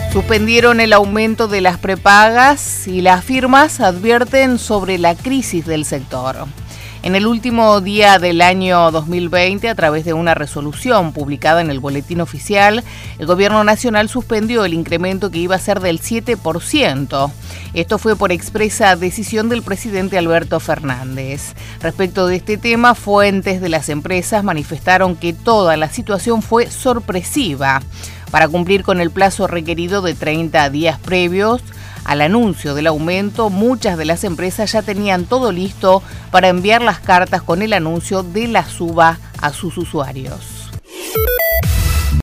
Suspendieron el aumento de las prepagas y las firmas advierten sobre la crisis del sector. En el último día del año 2020, a través de una resolución publicada en el Boletín Oficial, el Gobierno Nacional suspendió el incremento que iba a ser del 7%. Esto fue por expresa decisión del presidente Alberto Fernández. Respecto de este tema, fuentes de las empresas manifestaron que toda la situación fue sorpresiva. Para cumplir con el plazo requerido de 30 días previos al anuncio del aumento, muchas de las empresas ya tenían todo listo para enviar las cartas con el anuncio de la suba a sus usuarios.